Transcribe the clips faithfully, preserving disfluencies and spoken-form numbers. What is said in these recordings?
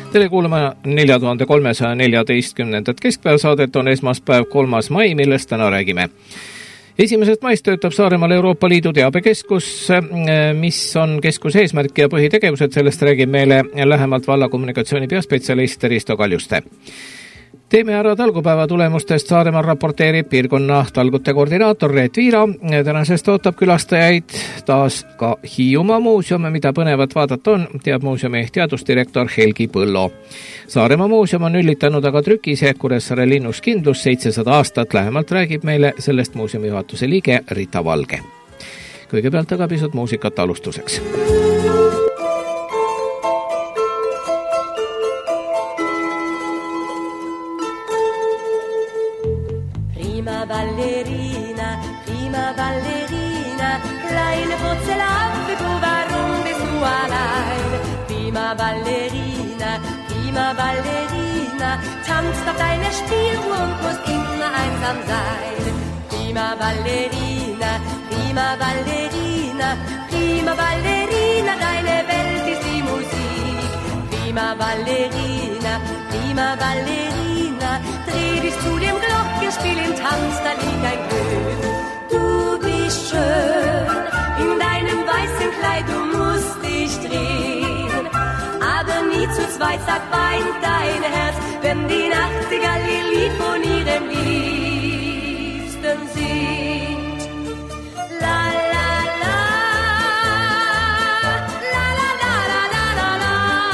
Tere kuulama nelja tuhande kolmesaja neljateistkümnendat keskpäevasaadet on esmaspäev kolmas mai, millest täna räägime. Esimesest maist töötab Saaremaal Euroopa Liidu teabekeskus, mis on keskuse eesmärk ja põhitegevused, sellest räägib meile lähemalt vallakommunikatsiooni peaspetsialist Risto Kaljuste. Teeme ära talgupäeva tulemustest Saaremaal raporteerib piirkonna talgute koordinaator Reet Viira. Tänasest ootab külastajaid taas ka Hiiumaa muuseum, mida põnevat vaadata on, teab muuseumi teadusdirektor Helgi Põllo. Saaremaa muuseum on üllitanud aga trükise Kuressaare linnus kindlus seitsesada aastat. Lähemalt räägib meile sellest muuseumi juhatuse liige Rita Valge. Kõigepealt aga pisut muusikat alustuseks. Ballerina, prima ballerina, kleine Porzellanfigur, warum bist du allein? Prima ballerina, prima ballerina, tanzt auf deiner Spieluhr und musst immer einsam sein. Prima ballerina, prima ballerina, prima ballerina, deine Welt ist die Musik. Prima ballerina, prima ballerina, dreh dich zu dem Glockenspiel im Tanz, da liegt ein Glück. Du bist schön in deinem weißen Kleid, du musst dich drehen, aber nie zu zweit, sagt weint dein Herz, wenn die Nachtigall ihr Lied von ihrem Liebsten singt. La la la, la la la la la la la.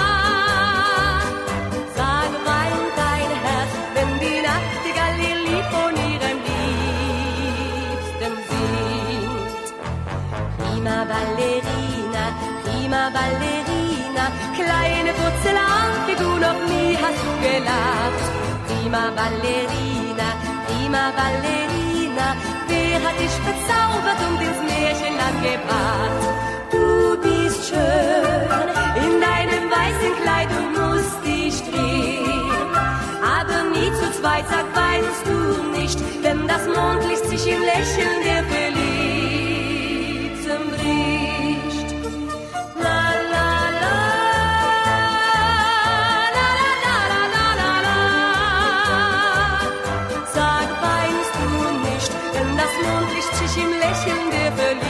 Sag weint dein Herz, wenn die Nachtigall ihr Lied von ihrem Liebsten singt. Prima ballerina, prima ballerina, kleine Porzellanfigur, noch nie hast du gelacht. Prima ballerina, prima ballerina, wer hat dich verzaubert und ins Märchenland gebracht? Du bist schön in deinem weißen Kleid und musst dich drehen, aber nie zu zweit, sag weinst du nicht, denn das Mondlicht sich im Lächeln der Verliebten bricht. La la la, la la la la la la. Sag weinst du nicht, denn das Mondlicht sich im Lächeln der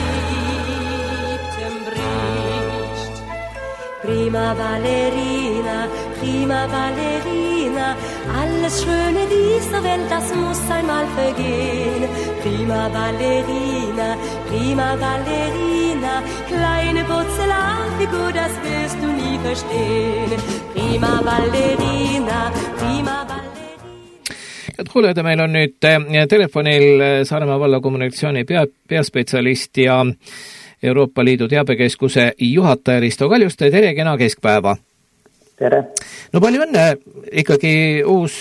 Verliebten bricht. Prima ballerina, prima ballerina, alles Schöne dieser Welt, das muss einmal vergehen. Prima ballerina, prima ballerina, kleine Porzellanfigur, das wirst du nie verstehen. Prima ballerina, prima ballerina. Et kuuleda, meil on nüüd telefonil Saaremaa vallakommunikatsiooni pea, peaspetsialist ja Euroopa Liidu teabekeskuse juhataja Risto Kaljuste. Tere, kena keskpäeva! Tere! No palju õnne, ikkagi uus,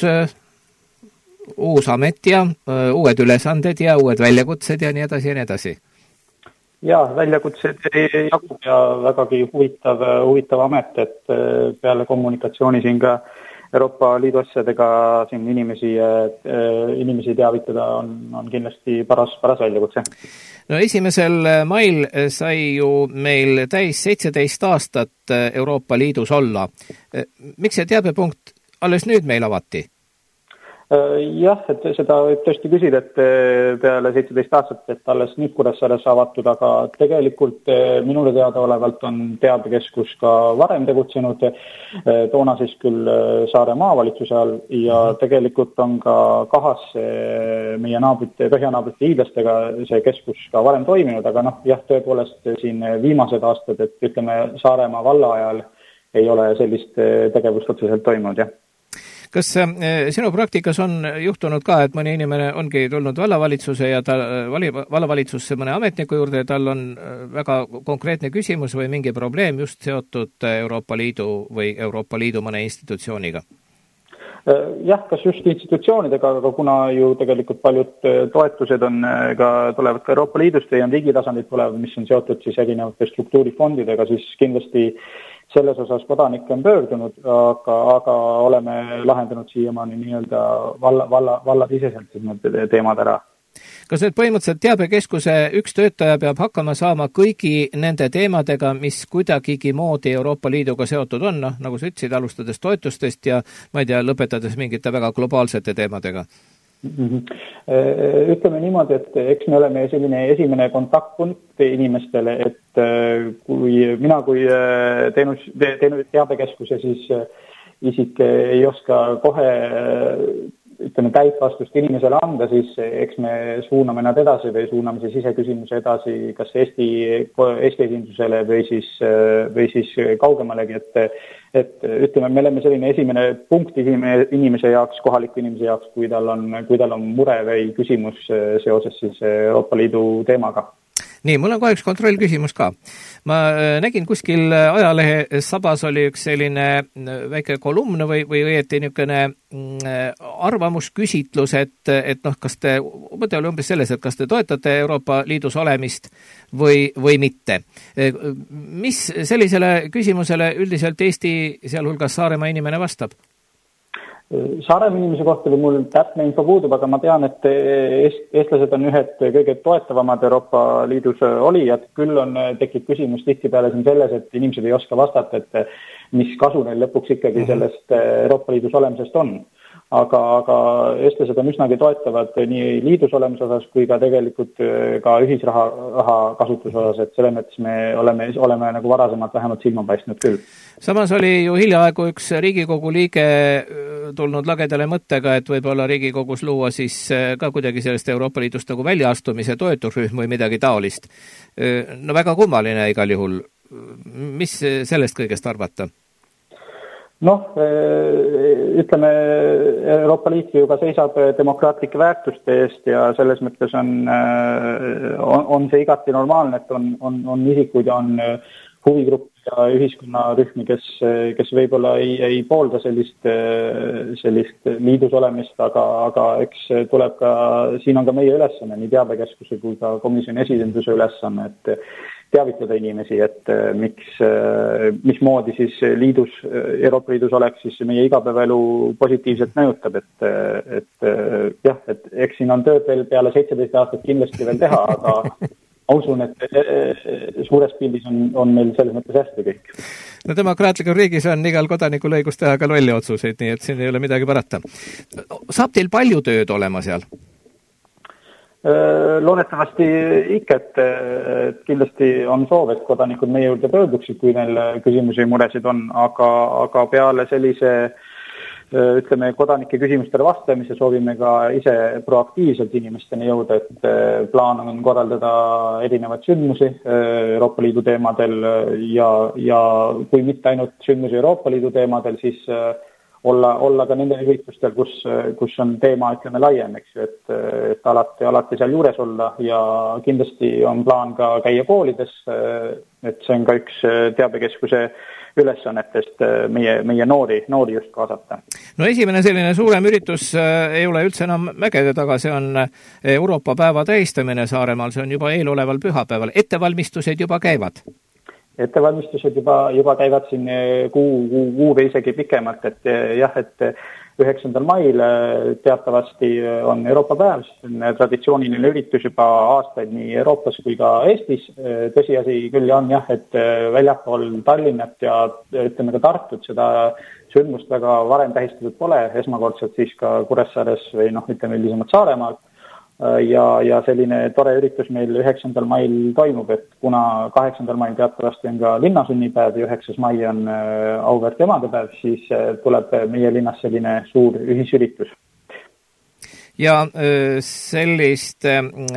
uus amet ja uued ülesanded ja uued väljakutsed ja nii edasi ja nii edasi. Ja, väljakutsed jagub ja vägagi huvitav, huvitav amet, et peale kommunikatsiooni siin ka Euroopa Liidu asjadega siin inimesi, inimesi teavitada on, on kindlasti paras, paras väljakutse. No esimesel mail sai ju meil täis seitseteist aastat Euroopa Liidus olla. Miks see teabepunkt alles nüüd meil avati? Jah, et seda võib tõesti küsida, et peale seitseteist aastat, et alles nüüd Kuressaares avatud, aga tegelikult minule teada olevalt on teabekeskus ka varem tegutsenud, toona siis küll Saare maavalitsuse all ja tegelikult on ka kahas meie naabrite, põhjanaabrite hiidlastega see keskus ka varem toiminud, aga noh, jah, tõepoolest siin viimased aastad, et ütleme Saaremaa valla ajal ei ole sellist tegevust otseselt toimunud, jah. Kas sinu praktikas on juhtunud ka, et mõni inimene ongi tulnud vallavalitsuse ja ta vali, vallavalitsusse mõne ametniku juurde ja tal on väga konkreetne küsimus või mingi probleem just seotud Euroopa Liidu või Euroopa Liidu mõne institutsiooniga? Jah, kas just institutsioonidega, aga kuna ju tegelikult paljud toetused on ka, tulevad ka Euroopa Liidust või on riigitasandid tulevad, mis on seotud siis erinevate struktuurifondidega, siis kindlasti selles osas kodanikke on pöördunud, aga, aga oleme lahendanud siiamaani nii-öelda valla, valla, valla siseselt need teemad ära. Kas nüüd põhimõtteliselt teabekeskuse üks töötaja peab hakkama saama kõigi nende teemadega, mis kuidagigi moodi Euroopa Liiduga seotud on, noh, nagu sa ütlesid, alustades toetustest ja ma ei tea, lõpetades mingite väga globaalsete teemadega? Ütleme niimoodi, et eks me oleme selline esimene kontaktpunkt inimestele, et kui mina kui teenus, teenus teabekeskuse siis isik ei oska kohe ütleme täit vastust inimesele anda, siis eks me suuname nad edasi või suuname siis siseküsimuse edasi kas Eesti, Eesti esindusele või siis, või siis kaugemalegi, et, et ütleme, me oleme selline esimene punkt inimese jaoks, kohaliku inimese jaoks, kui tal on, kui tal on mure või küsimus seoses siis Euroopa Liidu teemaga. Nii, mul on kohe üks kontrollküsimus ka. Ma nägin kuskil ajalehe sabas oli üks selline väike kolumn või, või õieti niisugune arvamusküsitlus, et, et noh, kas te, mõte oli umbes selles, et kas te toetate Euroopa Liidus olemist või, või mitte. Mis sellisele küsimusele üldiselt Eesti, sealhulgas Saaremaa inimene vastab? Saaremaa inimese kohta või mul täpne info puudub, aga ma tean, et eestlased on ühed kõige toetavamad Euroopa Liidus olijad. Küll on, tekib küsimus tihtipeale siin selles, et inimesed ei oska vastata, et mis kasu neil lõpuks ikkagi sellest Euroopa Liidus olemisest on. Aga, aga eestlased on üsnagi toetavad nii liidus olemise osas kui ka tegelikult ka ühisraha raha kasutuse osas, et selle mõttes me oleme, oleme nagu varasemalt vähemalt silma paistnud küll. Samas oli ju hiljaaegu üks Riigikogu liige tulnud lagedale mõttega, et võib-olla Riigikogus luua siis ka kuidagi sellest Euroopa Liidust nagu väljaastumise toetusrühm või midagi taolist. No väga kummaline igal juhul. Mis sellest kõigest arvata? Noh, ütleme, Euroopa Liit ju ka seisab demokraatlike väärtuste eest ja selles mõttes on, on, on see igati normaalne, et on, on, on isikuid ja on huvigrupp ja ühiskonnarühmi, kes, kes võib-olla ei, ei poolda sellist, sellist liidus olemist, aga, aga eks tuleb ka, siin on ka meie ülesanne, nii teabekeskuse kui ka komisjoni esinduse ülesanne, et teavitada inimesi, et miks, mismoodi siis liidus, Euroopa Liidus oleks siis meie igapäevaelu positiivselt mõjutab, et, et jah, et eks siin on tööd veel peale seitseteist aastat kindlasti veel teha, aga ma usun, et suures pildis on, on meil selles mõttes hästi kõik. No demokraatlikus riigis on igal kodanikul õigus teha ka lolli otsuseid, nii et siin ei ole midagi parata. Saab teil palju tööd olema seal? Loodetavasti ikka, et, et kindlasti on soov, et kodanikud meie juurde pöörduksid, kui neil küsimusi ja muresid on, aga, aga peale sellise ütleme, kodanike küsimustele vastamise soovime ka ise proaktiivselt inimesteni jõuda, et plaan on korraldada erinevaid sündmusi Euroopa Liidu teemadel ja, ja kui mitte ainult sündmusi Euroopa Liidu teemadel, siis olla, olla ka nende üritustel, kus, kus on teema, ütleme, laiem, eks ju, et, et alati, alati seal juures olla ja kindlasti on plaan ka käia koolides, et see on ka üks teabekeskuse ülesannetest meie, meie noori, noori just kaasata. No esimene selline suurem üritus ei ole üldse enam mägede taga, see on Euroopa päeva tähistamine Saaremaal, see on juba eeloleval pühapäeval, ettevalmistused juba käivad? Ettevalmistused juba, juba käivad siin kuu, kuu, kuu või isegi pikemalt, et jah, et üheksandal mail teatavasti on Euroopa päev, see on traditsiooniline üritus juba aastaid nii Euroopas kui ka Eestis. Tõsiasi küll on jah, et väljapool Tallinnat ja ütleme ka Tartut seda sündmust väga varem tähistatud pole, esmakordselt siis ka Kuressaares või noh, ütleme üldisemalt Saaremaal. Ja, ja selline tore üritus meil üheksandal mail toimub, et kuna kaheksandal mail teatavasti on ka linnasünnipäev ja üheksas mai on auväärt emadepäev, siis tuleb meie linnas selline suur ühisüritus. Ja sellist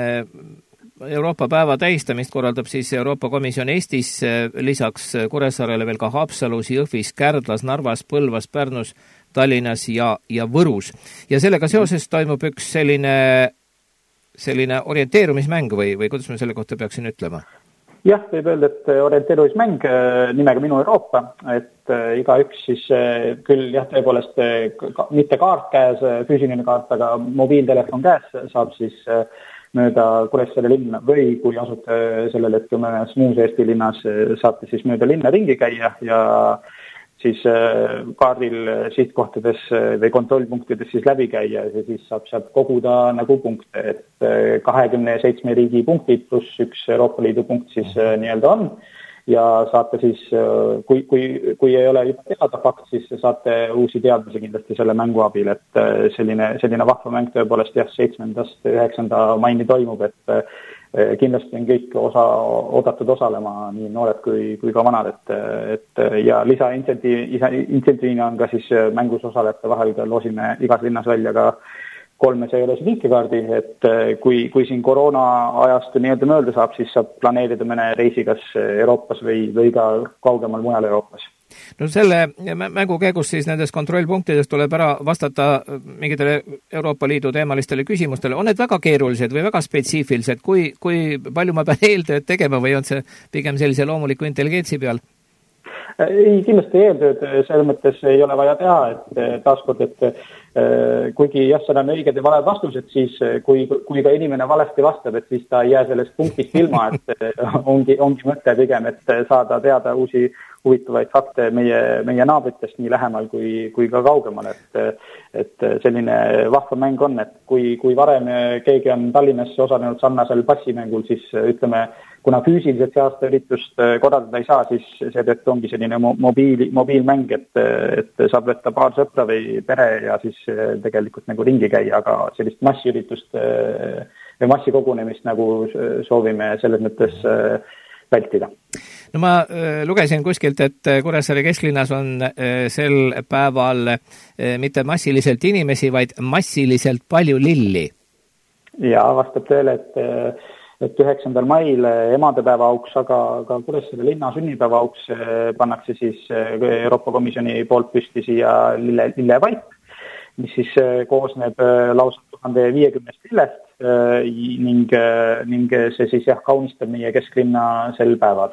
Euroopa päeva tähistamist korraldab siis Euroopa Komisjon Eestis lisaks Kuressaarele veel ka Haapsalus, Jõhvis, Kärdlas, Narvas, Põlvas, Pärnus, Tallinnas ja, ja Võrus. Ja sellega seoses toimub üks selline selline orienteerumismäng või, või kuidas me selle kohta peaksin ütlema? Jah, võib öelda, et orienteerumismäng nimega Minu Euroopa, et iga üks siis küll jah, tõepoolest mitte kaart käes, füüsiline kaart, aga mobiiltelefon käes saab siis mööda Kuressaare linna või kui asute sellel hetkel mõnes muus Eesti linnas, saate siis mööda linna ringi käia ja siis kaardil sihtkohtades või kontrollpunktides siis läbi käia ja siis saab sealt koguda nagu punkte, et kahekümne seitsme riigi punktid pluss üks Euroopa Liidu punkt siis nii-öelda on ja saate siis, kui, kui, kui ei ole juba teada fakt, siis saate uusi teadmisi kindlasti selle mängu abil, et selline, selline vahva mäng tõepoolest jah, seitsmendast üheksanda maini toimub, et kindlasti on kõik osa, oodatud osalema, nii noored kui, kui ka vanad, et, et ja lisaintsentiivina on ka siis mängus osalejate vahel loosime igas linnas välja ka kolme seejuures liikekaardi, et kui, kui siin koroona ajast nii-öelda mööda saab, siis saab planeerida mõne reisi kas Euroopas või, või ka kaugemal mujal Euroopas. No selle mängu käigus siis nendest kontrollpunktidest tuleb ära vastata mingitele Euroopa Liidu teemalistele küsimustele. On need väga keerulised või väga spetsiifilised? Kui, kui palju ma pean eeltööd tegema või on see pigem sellise loomuliku intelligentsi peal? Ei, kindlasti eeltööd selles mõttes ei ole vaja teha, et taaskord, et kuigi jah, seda on õiged ja valed vastused, siis kui, kui ka inimene valesti vastab, et siis ta ei jää sellest punktist ilma, et ongi, ongi mõte pigem, et saada teada uusi huvitavaid fakte meie, meie naabritest nii lähemal kui, kui ka kaugemal, et, et selline vahva mäng on, et kui, kui varem keegi on Tallinnas osalenud sarnasel passimängul, siis ütleme, kuna füüsiliselt see aasta üritust korraldada ei saa, siis seetõttu ongi selline mobiil, mobiilmäng, et, et saab võtta paar sõpra või pere ja siis tegelikult nagu ringi käia, aga sellist massiüritust või massikogunemist nagu soovime selles mõttes vältida. No ma lugesin kuskilt, et Kuressaare kesklinnas on sel päeval mitte massiliselt inimesi, vaid massiliselt palju lilli. Ja vastab tõele, et et üheksandal mail emadepäeva auks, aga ka Kuressaare linna sünnipäeva auks pannakse siis Euroopa Komisjoni poolt püsti siia lille, lillevaip, mis siis koosneb lausa tuhande viiekümnest lillest ning, ning see siis jah, kaunistab meie kesklinna sel päeval.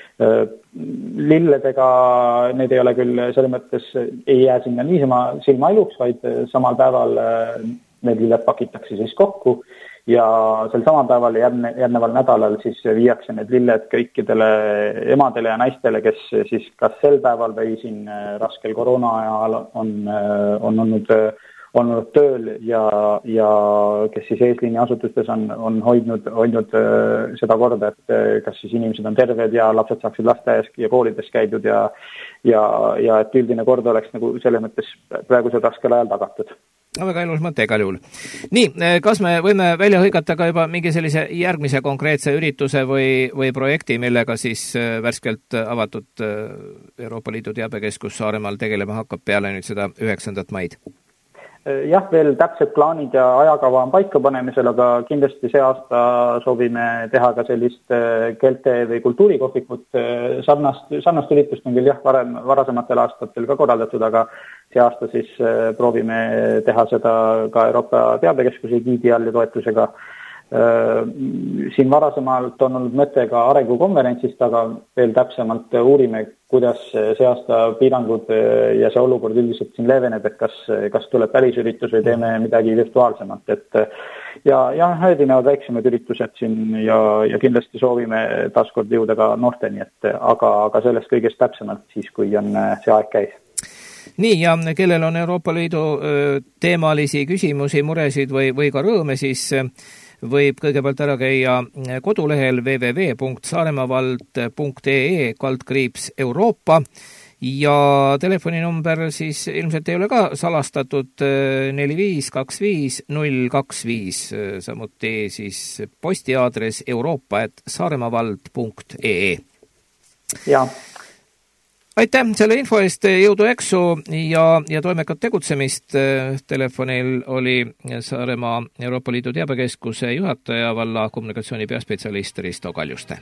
Lilledega need ei ole küll selles mõttes, ei jää sinna niisama silma iluks, vaid samal päeval need lilled pakitakse siis kokku ja sel samal päeval järgne, järgneval nädalal siis viiakse need lilled kõikidele emadele ja naistele, kes siis kas sel päeval või siin raskel koroona ajal on, on olnud, olnud tööl ja, ja kes siis eesliini asutustes on, on hoidnud, hoidnud seda korda, et kas siis inimesed on terved ja lapsed saaksid lasteaias ja koolides käidud ja, ja, ja et üldine kord oleks nagu selles mõttes praegusel raskel ajal tagatud. No, väga ilus mõte igal juhul. Nii, kas me võime välja hõigata ka juba mingi sellise järgmise konkreetse ürituse või, või projekti, millega siis värskelt avatud Euroopa Liidu teabekeskus Saaremaal tegelema hakkab peale nüüd seda üheksandat maid? Jah, veel täpsed plaanid ja ajakava on paika panemisel, aga kindlasti see aasta soovime teha ka sellist keelte või kultuurikohvikut. Sarnast, sarnast üritust on küll jah, varem, varasematel aastatel ka korraldatud, aga see aasta siis proovime teha seda ka Euroopa teabekeskuse giidi all ja toetusega. Siin varasemalt on olnud mõte ka arengukonverentsist, aga veel täpsemalt uurime, kuidas see aasta piirangud ja see olukord üldiselt siin leeveneb, et kas, kas tuleb välisüritus või teeme midagi virtuaalsemat. Et ja, ja erinevad väiksemad üritused siin ja, ja kindlasti soovime taaskord jõuda ka noorteni, et aga, aga sellest kõigest täpsemalt siis, kui on see aeg käis. Nii, ja kellel on Euroopa Liidu teemalisi küsimusi, muresid või, või ka rõõme, siis võib kõigepealt ära käia kodulehel w w w punkt saaremaavald punkt e e kaldkriips Euroopa ja telefoninumber siis ilmselt ei ole ka salastatud neli viis kaks viis null kaks viis, samuti siis postiaadress euroopa et saaremaavald punkt e e. Ja. Aitäh selle info eest, jõudu eksu ja, ja toimekat tegutsemist. Telefonil oli Saaremaa Euroopa Liidu teabekeskuse juhataja valla kommunikatsiooni peaspetsialist Risto Kaljuste.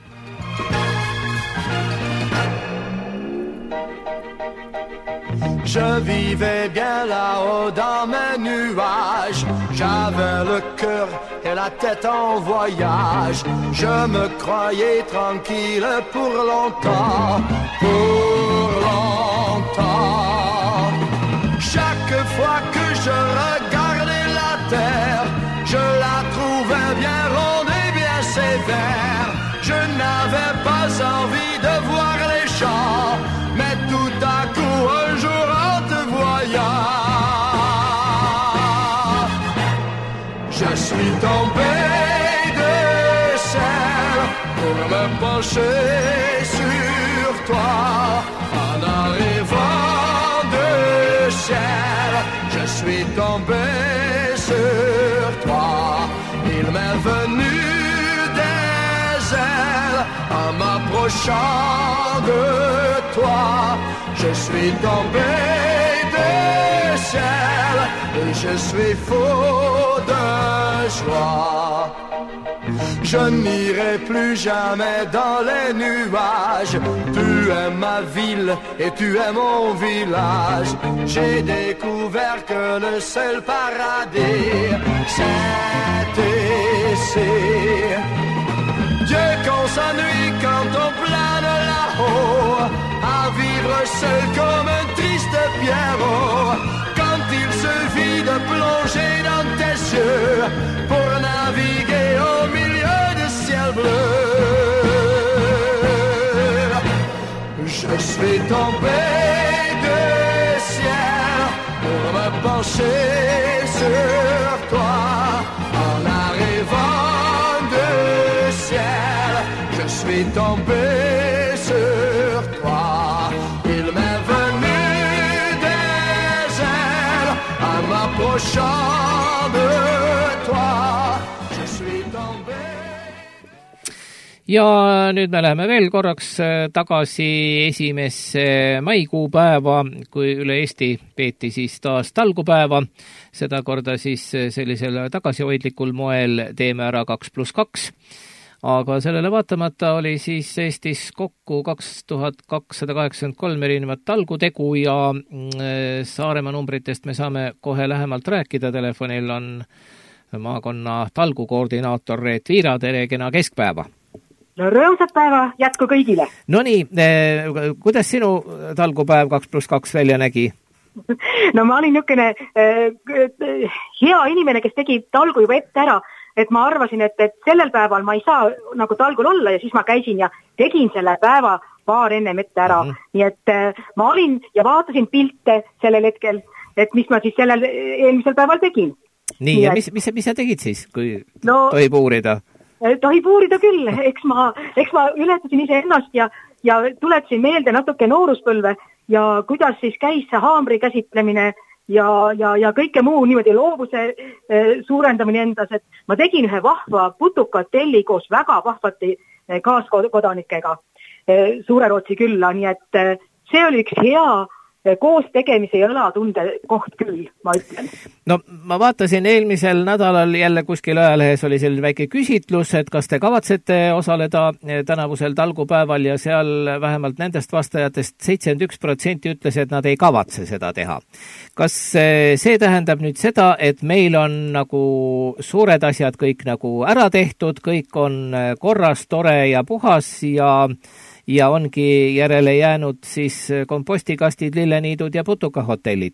Je vivais bien là-haut dans mes nuages. J'avais le cœur et la tête en voyage. Je me croyais tranquille pour longtemps, pour longtemps. Chaque fois que je regardais la terre, je la trouvais bien ronde et bien sévère. Je n'avais pas envie de voir les champs, mais tout à coup me pencher sur toi. En arrivant du ciel, je suis tombé sur toi. Il m'est venu des ailes en m'approchant de toi. Je suis tombé du ciel et je suis fou de joie. Je n'irai plus jamais dans les nuages. Tu es ma ville et tu es mon village. J'ai découvert que le seul paradis, c'est ici. Dieu qu'on s'ennuie quand on plane là-haut, à vivre seul comme un triste pierrot. Quand il suffit de plonger dans tes yeux pour naviguer au milieu du ciel bleu. Je suis tombé du ciel pour me pencher sur toi. En arrivant du ciel, je suis tombé sur toi. Il m'est venu des ailes en m'approchant de toi. Je suis tombé. Ja nüüd me läheme veel korraks tagasi esimesse maikuupäeva, kui üle Eesti peeti siis taas talgupäeva. Seda korda siis sellisel tagasihoidlikul moel teeme ära kaks pluss kaks. Aga sellele vaatamata oli siis Eestis kokku kaks tuhat kakssada kaheksakümmend kolm erinevat talgutegu ja Saaremaa numbritest me saame kohe lähemalt rääkida. Telefonil on maakonna talgukoordinaator Reet Viira. Tere, kena keskpäeva! No rõõmsat päeva jätku kõigile. No nii, eh, kuidas sinu talgupäev kaks pluss kaks välja nägi? No ma olin niisugune eh, hea inimene, kes tegi talgu juba ette ära, et ma arvasin, et, et sellel päeval ma ei saa nagu talgul olla ja siis ma käisin ja tegin selle päeva paar ennem ette ära. Mm-hmm. Nii et eh, ma olin ja vaatasin pilte sellel hetkel, et mis ma siis sellel eelmisel päeval tegin. Nii, Nii ja et... mis, mis, mis sa tegid siis, kui no, tohib uurida? Tohib uurida küll, eks ma, eks ma ületasin ise ennast ja, ja tuletasin meelde natuke nooruspõlve ja kuidas siis käis see haamri käsitlemine ja, ja, ja kõike muu niimoodi loovuse eh, suurendamine endas, et ma tegin ühe vahva putukahotelli koos väga vahvate eh, kaaskodanikega eh, Suure-Rootsi külla, nii et eh, see oli üks hea koos tegemise ja õlatunde koht küll, ma ütlen. No ma vaatasin eelmisel nädalal jälle kuskil ajalehes oli selline väike küsitlus, et kas te kavatsete osaleda tänavusel talgupäeval ja seal vähemalt nendest vastajatest seitsekümmend üks protsenti ütles, et nad ei kavatse seda teha. Kas see tähendab nüüd seda, et meil on nagu suured asjad kõik nagu ära tehtud, kõik on korras, tore ja puhas ja ja ongi järele jäänud siis kompostikastid, lilleniidud ja putukahotellid?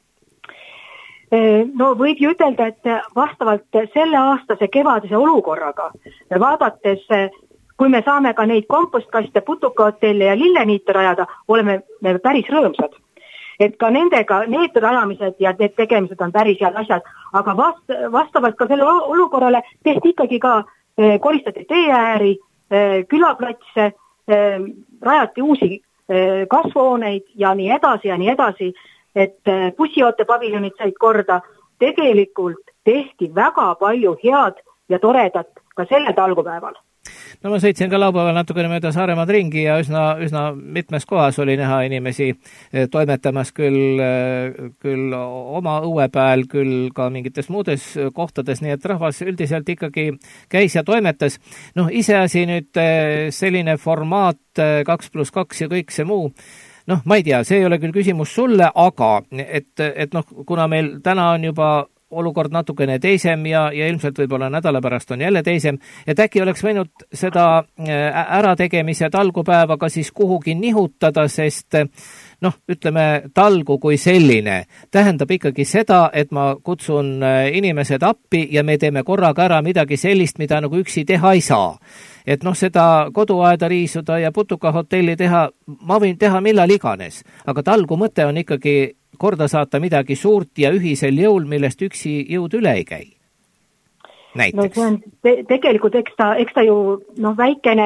No võib ju ütelda, et vastavalt selle aastase kevadise olukorraga vaadates, kui me saame ka neid kompostkaste, putukahotelle ja lilleniite rajada, oleme me päris rõõmsad. Et ka nendega, need rajamised ja need tegemised on päris head asjad, aga vast, vastavalt ka selle olukorrale tehti ikkagi ka koristati teeääri, külaplatse, rajati uusi kasvuhooneid ja nii edasi ja nii edasi, et bussijoote paviljonid said korda. Tegelikult tehti väga palju head ja toredat ka selle talgupäeval. No ma sõitsin ka laupäeval natukene mööda Saaremaad ringi ja üsna, üsna mitmes kohas oli näha inimesi toimetamas küll, küll oma õue peal, küll ka mingites muudes kohtades, nii et rahvas üldiselt ikkagi käis ja toimetas. Noh, iseasi nüüd selline formaat kaks pluss kaks ja kõik see muu, noh, ma ei tea, see ei ole küll küsimus sulle, aga et, et noh, kuna meil täna on juba olukord natukene teisem ja, ja ilmselt võib-olla nädala pärast on jälle teisem, et äkki oleks võinud seda ärategemise talgupäeva ka siis kuhugi nihutada, sest noh, ütleme, talgu kui selline tähendab ikkagi seda, et ma kutsun inimesed appi ja me teeme korraga ära midagi sellist, mida nagu üksi teha ei saa. Et noh, seda koduaeda riisuda ja putukahotelli teha, ma võin teha millal iganes, aga talgu mõte on ikkagi korda saata midagi suurt ja ühisel jõul, millest üksi jõud üle ei käi. Näiteks. No see on te- tegelikult, eks ta, eks ta ju noh, väikene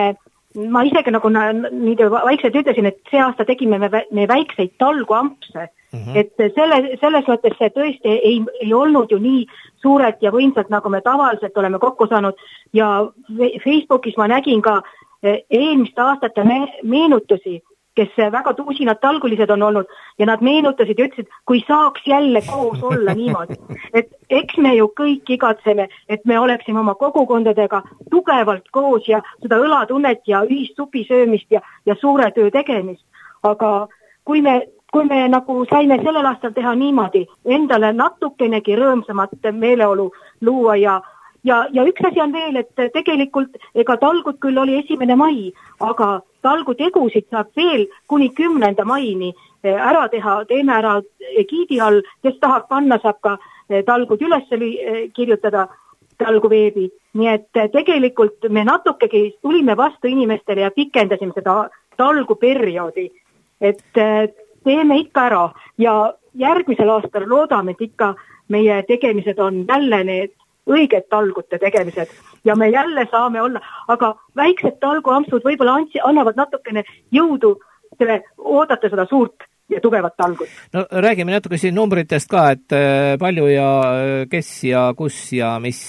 ma isegi nagu nii vaikselt ütlesin, et see aasta tegime me, me väikseid talguampse, mm-hmm. et selle, selles mõttes see tõesti ei, ei olnud ju nii suured ja võimsad, nagu me tavaliselt oleme kokku saanud ja Facebookis ma nägin ka eelmiste aastate meenutusi, kes väga tuusinad talgulised on olnud ja nad meenutasid ja ütlesid, kui saaks jälle koos olla niimoodi. Et eks me ju kõik igatseme, et me oleksime oma kogukondadega tugevalt koos ja seda õlatunnet ja ühistupi söömist ja, ja suure töö tegemist. Aga kui me, kui me nagu saime sellel aastal teha niimoodi, endale natukenegi rõõmsamat meeleolu luua ja Ja, ja üks asi on veel, et tegelikult ega talgud küll oli esimene mai, aga talgutegusid saab veel kuni kümnenda maini ära teha, teeme ära giidi all, kes tahab panna, saab ka talgud üles kirjutada talguveebi. Nii et tegelikult me natukegi tulime vastu inimestele ja pikendasime seda talguperioodi, et teeme ikka ära ja järgmisel aastal loodame, et ikka meie tegemised on jälle need õiged talgute tegemised ja me jälle saame olla, aga väiksed talguampsud võib-olla annavad natukene jõudu selle, oodata seda suurt ja tugevat talgut. No räägime natuke siin numbritest ka, et palju ja kes ja kus ja mis?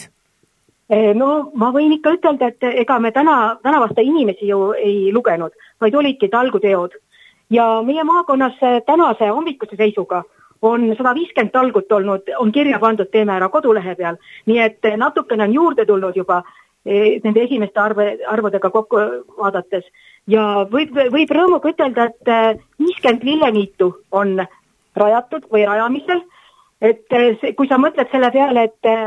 No ma võin ikka ütelda, et ega me täna, täna vasta inimesi ju ei lugenud, vaid olidki talguteod ja meie maakonnas tänase hommikuse seisuga on sada viiskümmend talgut olnud, on kirja pandud Teeme ära kodulehe peal, nii et natukene on juurde tulnud juba nende esimeste arve, arvodega kokku vaadates ja võib, võib rõõmuga ütelda, et viiskümmend lilleniitu on rajatud või rajamisel, et kui sa mõtled selle peale,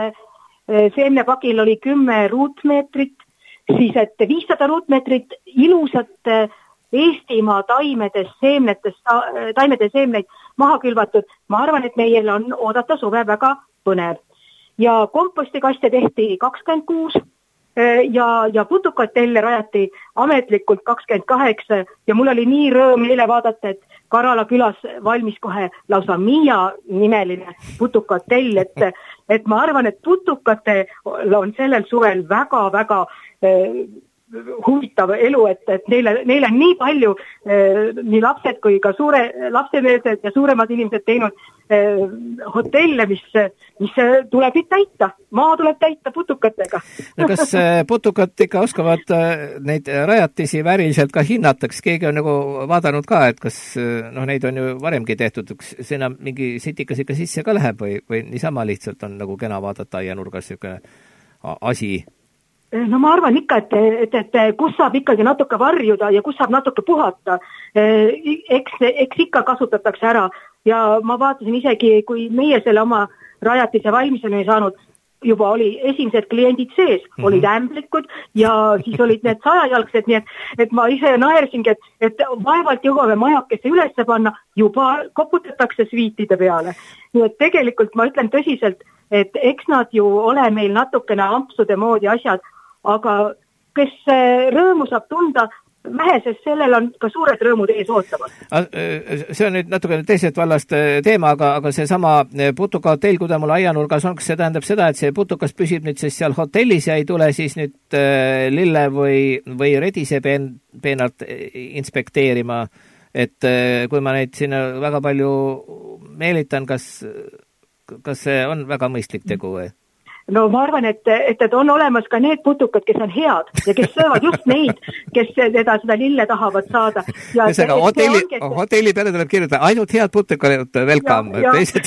et seemnepakil oli kümme ruutmeetrit, siis et viissada ruutmeetrit ilusat Eestimaa taimedes seemnetes, taimede seemneid maha külvatud, ma arvan, et meil on oodata suve väga põnev. Ja kompostikaste tehti kakskümmend kuus ja, ja putukatelle rajati ametlikult kakskümmend kaheksa ja mul oli nii rõõm eile vaadata, et Karala külas valmis kohe lausa Miia nimeline putukatell, et, et ma arvan, et putukate on sellel suvel väga-väga huvitav elu, et, et neile, neile on nii palju eh, nii lapsed kui ka suure, lapsemeelsed ja suuremad inimesed teinud eh, hotelle, mis, mis tuleb täita. Maa tuleb täita putukatega. No kas putukat ikka oskavad neid rajatisi väriliselt ka hinnataks? Keegi on nagu vaadanud ka, et kas noh, neid on ju varemgi tehtud, sinna mingi sitikas ikka sisse ka läheb või, või niisama lihtsalt on nagu kena vaadata aianurgas niisugune asi? No ma arvan ikka, et, et, et kus saab ikkagi natuke varjuda ja kus saab natuke puhata. Eks, eks ikka kasutatakse ära ja ma vaatasin isegi, kui meie selle oma rajatise valmisel ei saanud, juba oli esimesed kliendid sees, mm-hmm. olid ämblikud ja siis olid need sajajalgsed, nii et, et ma ise naersingi, et, et vaevalt jõuame majakesse üles panna, juba koputatakse sviitide peale. Nii et tegelikult ma ütlen tõsiselt, et eks nad ju ole meil natukene ampsude moodi asjad, aga kes rõõmu saab tunda vähe, sest sellel on ka suured rõõmud ees ootavad. See on nüüd natuke teisest vallast teema, aga, aga see sama putuka hotell, kui ta mul aianurgas on, kas see tähendab seda, et see putukas püsib nüüd siis seal hotellis ja ei tule siis nüüd lille või, või redise peen, peenart inspekteerima, et kui ma neid sinna väga palju meelitan, kas, kas see on väga mõistlik tegu või? No ma arvan, et, et, et on olemas ka need putukad, kes on head ja kes söövad just neid, kes seda, seda lille tahavad saada. Ja Üsega, hotelli, ongi, et... hotelli peale tuleb kirjutada ainult head putukad, welcome, ja, ja. teised,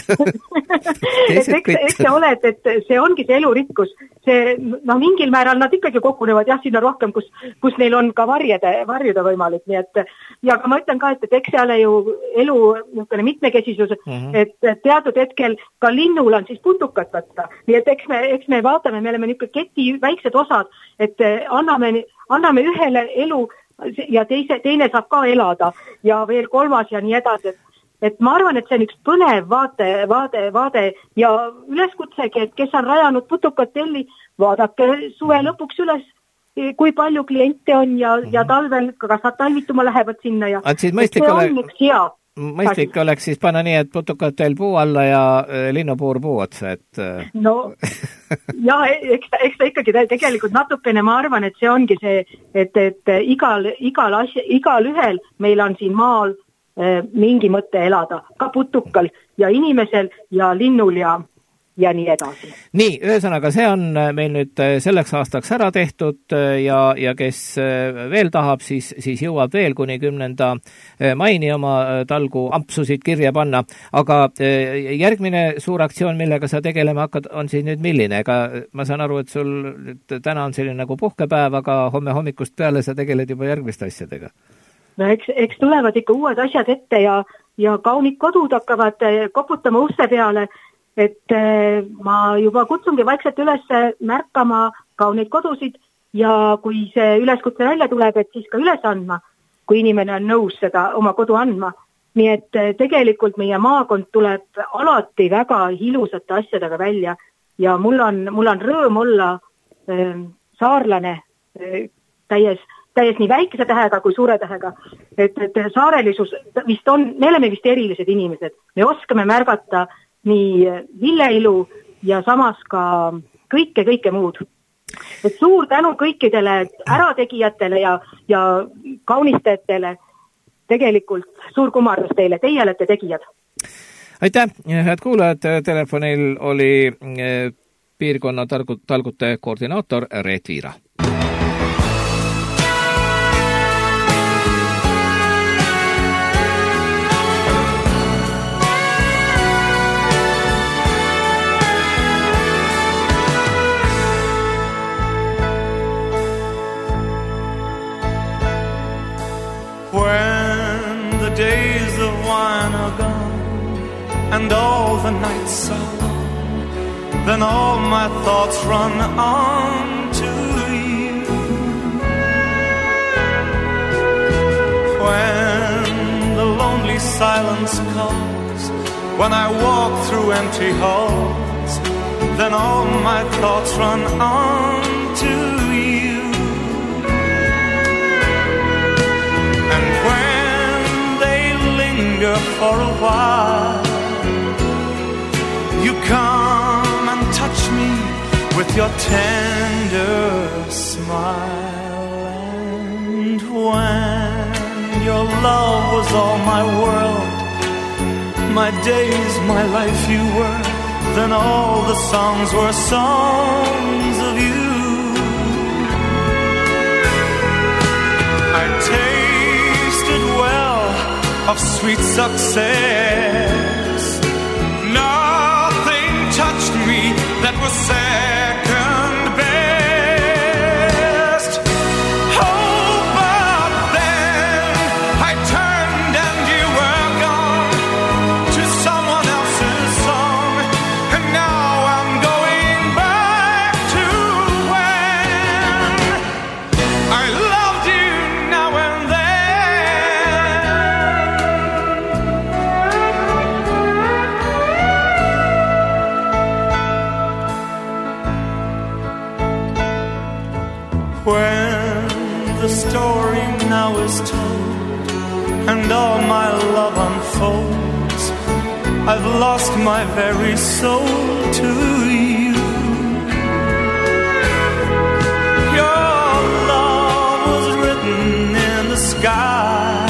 teised kõik. Eks see ole, et, et see ongi see elurikkus. See, no mingil määral nad ikkagi kogunevad jah, sinna rohkem, kus, kus neil on ka varjede, varjuda võimalik. Nii et, ja ka ma ütlen ka, et, et eks seal ju elu mitmekesisus, mm-hmm. et teatud hetkel ka linnul on siis putukad võtta. Nii et eks me eks me vaatame, me oleme niisugune keti väiksed osad, et anname, anname ühele elu ja teise, teine saab ka elada ja veel kolmas ja nii edasi. Et, et ma arvan, et see on üks põnev vaate, vaade, vaade ja üleskutsegi, et kes on rajanud putukatelli, vaadake suve lõpuks üles, kui palju kliente on ja, ja talvel, kas nad talvituma lähevad sinna ja see on üks hea. mõistlik asi. Oleks siis panna nii, et putukatel puu alla ja linnupuur puu otsa, et... No, jah, eks ta, eks ta ikkagi tegelikult natukene, ma arvan, et see ongi see, et, et igal, igal, asja, igal ühel meil on siin maal eh, mingi mõte elada, ka putukal ja inimesel ja linnul ja ja nii edasi. Nii, ühesõnaga, see on meil nüüd selleks aastaks ära tehtud ja, ja kes veel tahab, siis, siis jõuab veel kuni kümnenda maini oma talgu ampsusid kirja panna. Aga järgmine suur aktsioon, millega sa tegelema hakkad, on siis nüüd milline? Ega ma saan aru, et sul täna on selline nagu puhkepäev, aga homme hommikust peale sa tegeled juba järgmiste asjadega. No eks, eks tulevad ikka uued asjad ette ja, ja kaunid kodud hakkavad koputama uste peale, et ma juba kutsungi vaikselt üles märkama kauneid kodusid ja kui see üleskutse välja tuleb, et siis ka üles andma, kui inimene on nõus seda oma kodu andma. Nii et tegelikult meie maakond tuleb alati väga ilusate asjadega välja ja mul on, mul on rõõm olla äh, saarlane äh, täies, täies nii väikese tähega kui suure tähega. Et, et saarelisus vist on, me oleme vist erilised inimesed. Me oskame märgata nii villeilu ja samas ka kõike, kõike muud. Et suur tänu kõikidele ärategijatele ja, ja kaunistajatele. Tegelikult suur kummardus teile, teie olete tegijad. Aitäh, head kuulajad, telefonil oli piirkonna talgute koordinaator Reet Viira. When the days of wine are gone and all the nights are long, then all my thoughts run on to you. When the lonely silence calls, when I walk through empty halls, then all my thoughts run on to you. And when they linger for a while, you come and touch me with your tender smile. And when your love was all my world, my days, my life you were, then all the songs were songs of you. I tasted well of sweet success. Nothing touched me that was second best. Oh, but then I turned and you were gone to someone else's song, and now I'm going back to when I loved you now and then. When the story now is told and all my love unfolds, I've lost my very soul to you. Your love was written in the sky,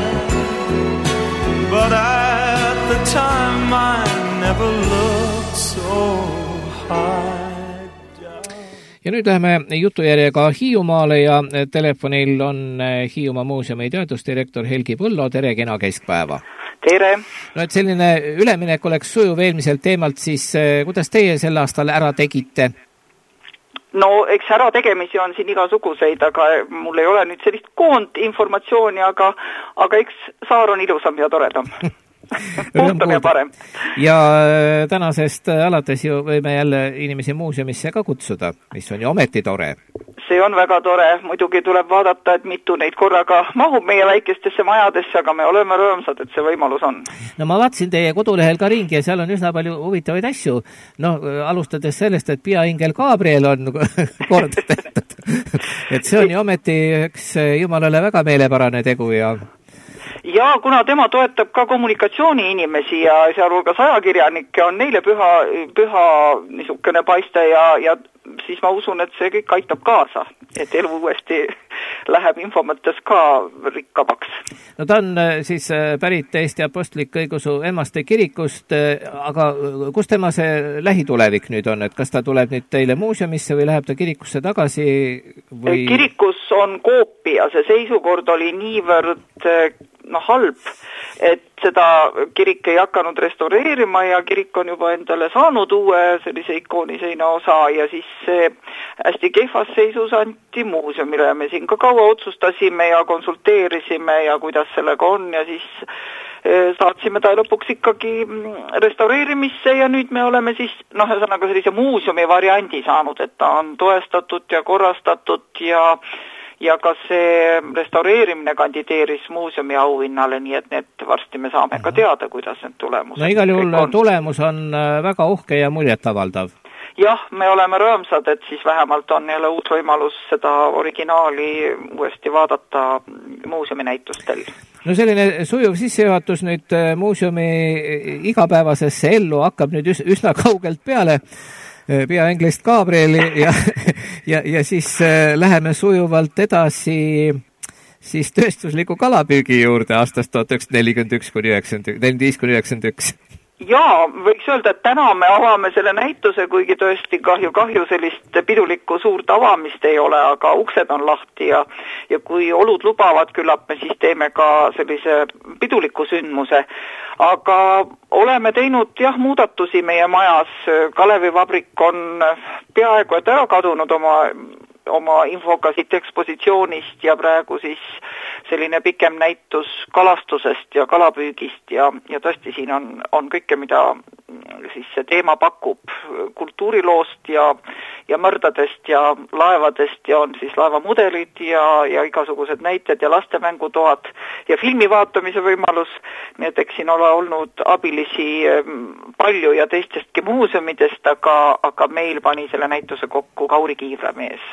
but at the time I never looked so high. Ja nüüd läheme jutujärjega Hiiumaale ja telefonil on Hiiumaa muuseumi teadusdirektor Helgi Põllo. Tere, kena keskpäeva. Tere. No, et selline üleminek oleks sujuv eelmiselt teemalt, siis kuidas teie sel aastal ära tegite? No, eks ära tegemisi on siin igasuguseid, aga mul ei ole nüüd sellist koondinformatsiooni, aga, aga eks saar on ilusam ja toredam. Puhtam ja parem. Ja tänasest alates ju võime jälle inimesi muuseumisse ka kutsuda, mis on ju ometi tore. See on väga tore. Muidugi tuleb vaadata, et mitu neid korraga mahub meie väikestesse majadesse, aga me oleme rõõmsad, et see võimalus on. No ma vaatasin teie kodulehel ka ringi ja seal on üsna palju huvitavaid asju. No alustades sellest, et Piaingel Gabriel on kord tehtud. Et see on ju ometi üks jumalale väga meelepärane tegu ja... Ja kuna tema toetab ka kommunikatsiooni inimesi ja sealhulgas ajakirjanikke, on neile püha, püha niisugune paiste ja, ja siis ma usun, et see kõik aitab kaasa, et elu uuesti läheb info mõttes ka rikkamaks. No ta on siis pärit Eesti Apostlik-Õigeusu Emmaste kirikust, aga kus tema see lähitulevik nüüd on, et kas ta tuleb nüüd teile muuseumisse või läheb ta kirikusse tagasi? Või... Kirikus on koopia, see seisukord oli niivõrd no, halb, et seda kirik ei hakanud restaureerima ja kirik on juba endale saanud uue sellise ikooniseina osa ja siis see hästi kehvas seisus anti muuseumile ja me siin ka kaua otsustasime ja konsulteerisime ja kuidas sellega on ja siis saatsime ta lõpuks ikkagi restaureerimisse ja nüüd me oleme siis noh, ühesõnaga sellise muuseumi variandi saanud, et ta on toestatud ja korrastatud ja ja ka see restaureerimine kandideeris muuseumi auhinnale, nii et need varsti me saame ka teada, kuidas need tulemused. No igal juhul tulemus on väga uhke ja muljetavaldav. Jah, me oleme rõõmsad, et siis vähemalt on jälle uus võimalus seda originaali uuesti vaadata muuseumi näitustel. No selline sujuv sissejuhatus nüüd muuseumi igapäevasesse ellu hakkab nüüd üsna kaugelt peale. Pea Englist Gabrieli ja, ja, ja siis läheme sujuvalt edasi siis tööstusliku kalapüügi juurde aastast tuhat üheksasada nelikümmend üks kuni üheksakümmend üks. Jaa, võiks öelda, et täna me avame selle näituse, kuigi tõesti kahju, kahju sellist pidulikku suurt avamist ei ole, aga uksed on lahti ja, ja kui olud lubavad, küllap me siis teeme ka sellise piduliku sündmuse. Aga oleme teinud jah muudatusi meie majas, Kalevivabrik on peaaegu et ära kadunud oma oma infoga siit ekspositsioonist ja praegu siis selline pikem näitus kalastusest ja kalapüügist ja, ja tõesti siin on, on kõike, mida siis see teema pakub kultuuriloost ja, ja mõrdadest ja laevadest ja on siis laevamudelid ja, ja igasugused näited ja lastemängutoad ja filmi vaatamise võimalus. Nii et eks siin ole olnud abilisi palju ja teistestki muuseumidest, aga, aga meil pani selle näituse kokku Kauri Kiivramees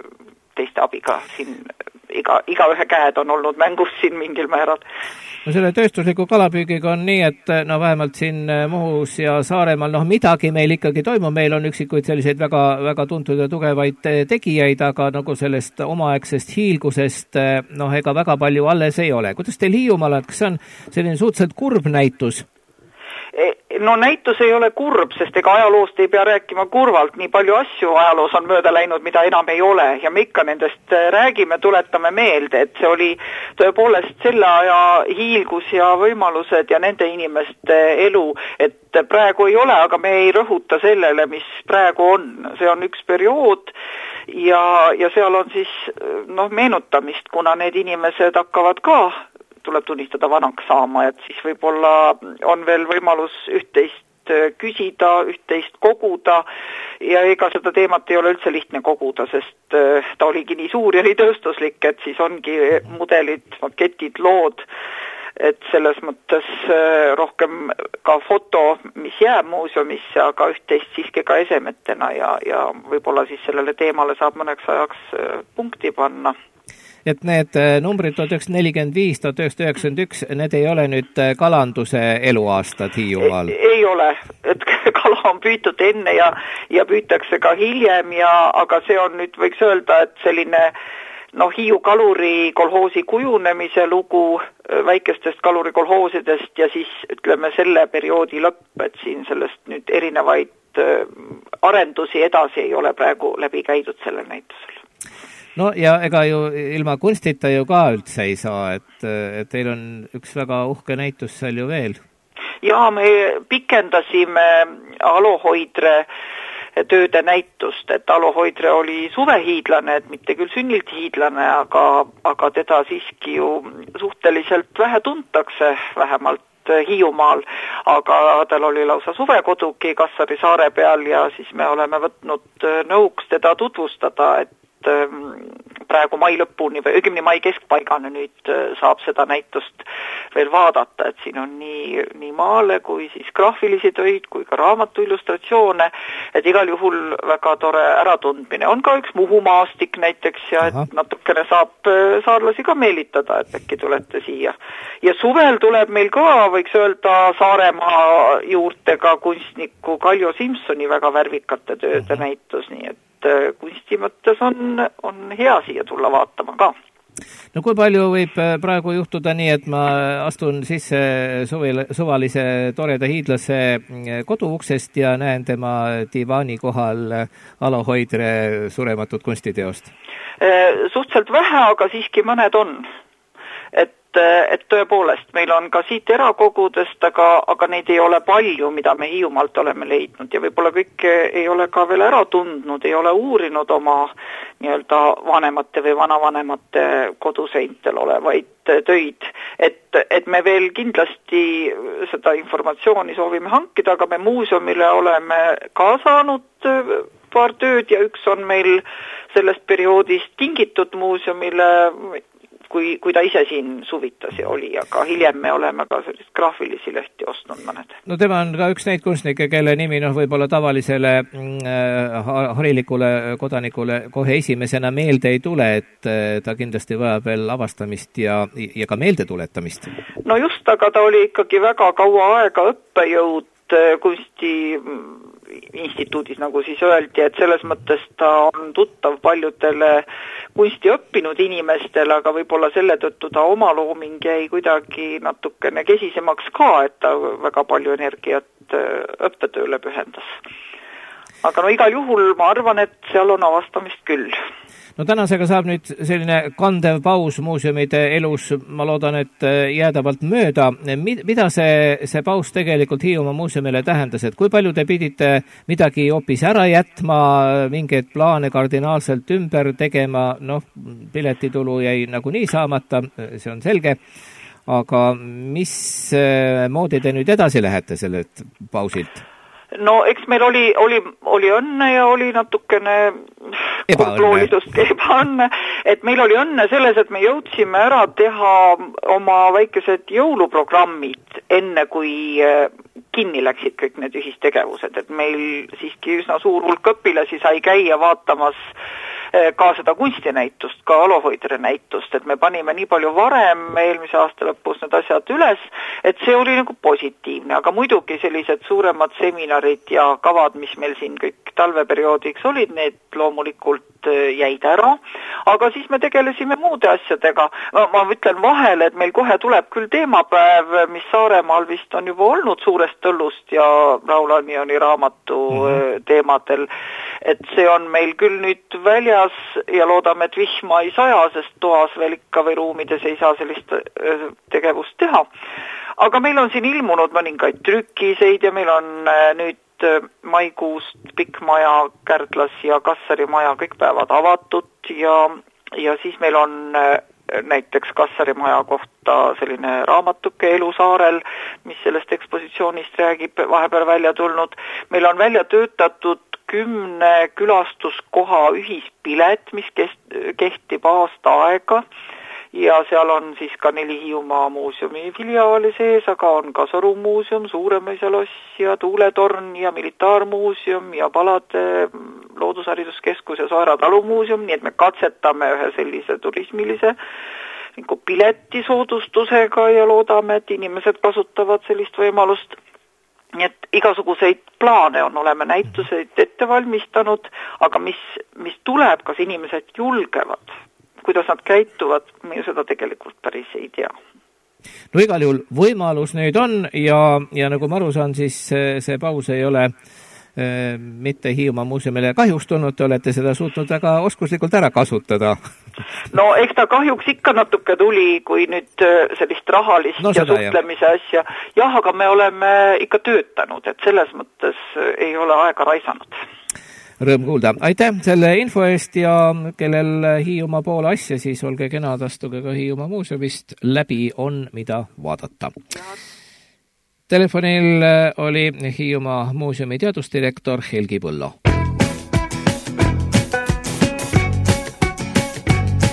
teiste abiga siin iga, iga ühe käed on olnud mängus siin mingil määral. No selle tööstusliku kalapüügiga on nii, et no vähemalt siin Muhus ja Saaremaal noh midagi meil ikkagi toimub, meil on üksikuid selliseid väga, väga tuntud ja tugevaid tegijaid, aga nagu sellest omaaegsest hiilgusest noh ega väga palju alles ei ole. Kuidas teil Hiiumaal, kas see on selline suhteliselt kurb näitus? No näitus ei ole kurb, sest ega ajaloost ei pea rääkima kurvalt, nii palju asju ajaloos on mööda läinud, mida enam ei ole ja me ikka nendest räägime, tuletame meelde, et see oli tõepoolest selle aja hiilgus ja võimalused ja nende inimeste elu, et praegu ei ole, aga me ei rõhuta sellele, mis praegu on. See on üks periood ja, ja seal on siis noh, meenutamist, kuna need inimesed hakkavad ka tuleb tunnistada vanaks saama, et siis võib-olla on veel võimalus üht-teist küsida, üht-teist koguda ja ega seda teemat ei ole üldse lihtne koguda, sest ta oligi nii suur ja nii tööstuslik, et siis ongi mudelid, maketid, lood, et selles mõttes rohkem ka foto, mis jääb muuseumisse, aga üht-teist siiski ka esemetena ja, ja võib-olla siis sellele teemale saab mõneks ajaks punkti panna. Et need numbrid tuhat üheksasada nelikümmend viis, tuhat üheksasada üheksakümmend üks, need ei ole nüüd kalanduse eluaastad Hiiumaal? Ei, ei ole, et kala on püütud enne ja, ja püütakse ka hiljem, ja, aga see on nüüd, võiks öelda, et selline noh, Hiiu kaluri kolhoosi kujunemise lugu väikestest kaluri kolhoosidest ja siis ütleme selle perioodi lõpp, et siin sellest nüüd erinevaid arendusi edasi ei ole praegu läbi käidud sellel näitusel. No ja ega ju ilma kunstita ju ka üldse ei saa, et, et teil on üks väga uhke näitus seal ju veel. Ja me pikendasime Alo Hoidre tööde näitust, et Alo Hoidre oli suvehiidlane, et mitte küll sünnilt hiidlane, aga, aga teda siiski ju suhteliselt vähe tuntakse, vähemalt Hiiumaal, aga tal oli lausa suvekoduki Kassari saare peal ja siis me oleme võtnud nõuks teda tutvustada, et praegu mai lõpuni või õigemini mai keskpaigana nüüd saab seda näitust veel vaadata, et siin on nii, nii maale kui siis graafilisi töid kui ka raamatu illustratsioone, et igal juhul väga tore äratundmine. On ka üks Muhu maastik näiteks ja et Aha. natukene saab saarlasi ka meelitada, et äkki tulete siia. Ja suvel tuleb meil ka, võiks öelda, Saaremaa juurtega kunstniku Kaljo Simsoni väga värvikate tööde Aha. näitus, nii et kunsti mõttes on, on hea siia tulla vaatama ka. No kui palju võib praegu juhtuda nii, et ma astun sisse suvil, suvalise toreda hiidlase koduuksest ja näen tema divaani kohal Alo Hoidre surematut kunstiteost? Suhteliselt vähe, aga siiski mõned on. Et et tõepoolest, meil on ka siit erakogudest, aga, aga neid ei ole palju, mida me Hiiumaalt oleme leidnud ja võib-olla kõik ei ole ka veel ära tundnud, ei ole uurinud oma nii-öelda vanemate või vanavanemate koduseintel olevaid töid, et, et me veel kindlasti seda informatsiooni soovime hankida, aga me muuseumile oleme ka saanud paar tööd ja üks on meil sellest perioodist tingitud muuseumile, kui, kui ta ise siin suvitas ja oli, aga hiljem me oleme ka sellist graafilisi lehti ostnud mõned. No tema on ka üks neid kunstnikke, kelle nimi noh, võib-olla tavalisele äh, harilikule kodanikule kohe esimesena meelde ei tule, et äh, ta kindlasti vajab veel avastamist ja, ja ka meelde tuletamist. No just, aga ta oli ikkagi väga kaua aega õppejõud kunsti instituudis, nagu siis öeldi, et selles mõttes ta on tuttav paljudele kunsti õppinud inimestele, aga võib-olla selle tõttu ta oma looming jäi kuidagi natukene kesisemaks ka, et ta väga palju energiat õppetööle pühendas. Aga no igal juhul ma arvan, et seal on avastamist küll. No tänasega saab nüüd selline kandev paus muuseumide elus, ma loodan, et jäädavalt mööda. Mida see, see paus tegelikult Hiiumaa muuseumile tähendas, et kui palju te pidite midagi hoopis ära jätma, mingeid plaane kardinaalselt ümber tegema, noh, piletitulu jäi nagunii saamata, see on selge, aga mis moodi te nüüd edasi lähete sellelt pausilt? No eks meil oli, oli, oli õnne ja oli natukene kurploolidust ebaõnne, et meil oli õnne selles, et me jõudsime ära teha oma väikesed jõuluprogrammid enne, kui kinni läksid kõik need ühistegevused, et meil siiski üsna suur hulk õpilasi sai käia vaatamas ka seda kunstinäitust, ka Alo Hoidre näitust, et me panime nii palju varem eelmise aasta lõpus need asjad üles, et see oli nagu positiivne, aga muidugi sellised suuremad seminarid ja kavad, mis meil siin kõik talveperioodiks olid, need loomulikult jäid ära, aga siis me tegelesime muude asjadega. Ma, ma ütlen vahele, et meil kohe tuleb küll teemapäev, mis Saaremaal vist on juba olnud Suurest Tõllust ja Raul Annioni raamatu mm-hmm. teemadel, et see on meil küll nüüd väljas ja loodame, et vihma ei saja, sest toas veel ikka või ruumides ei saa sellist tegevust teha. Aga meil on siin ilmunud mõningaid trükiseid ja meil on nüüd maikuust Pikkmaja, Kärdlas ja Kassari maja kõik päevad avatud ja, ja siis meil on näiteks Kassari maja kohta selline raamatuke Elu saarel, mis sellest ekspositsioonist räägib, vahepeal välja tulnud. Meil on välja töötatud kümne külastuskoha ühispilet, mis kehtib aasta aega ja seal on siis ka neli Hiiumaa muuseumi filiaali sees, aga on ka Soru muuseum, Suuremõisaloss ja Tuuletorn ja Militaarmuuseum ja Palade loodusahariduskeskus ja Soera talumuuseum, nii et me katsetame ühe sellise turismilise nagu piletisoodustusega ja loodame, et inimesed kasutavad sellist võimalust. Nii et igasuguseid plaane on, oleme näituseid ette valmistanud, aga mis, mis tuleb, kas inimesed julgevad, kuidas nad käituvad, me seda tegelikult päris ei tea. No igal juhul võimalus nüüd on ja, ja nagu ma aru saan, siis see paus ei ole äh, mitte Hiiumaa muuseumile kahjustunud, te olete seda suutnud väga oskuslikult ära kasutada. No eks ta kahjuks ikka natuke tuli, kui nüüd sellist rahalist no, ja suhtlemise jah. asja. Jah, aga me oleme ikka töötanud, et selles mõttes ei ole aega raisanud. Rõõm kuulda. Aitäh selle info eest ja kellel Hiiumaa poole asja, siis olge kenad, astuge ka Hiiumaa muuseumist. Läbi on mida vaadata. Telefonil oli Hiiumaa muuseumi teadusdirektor Helgi Põllo.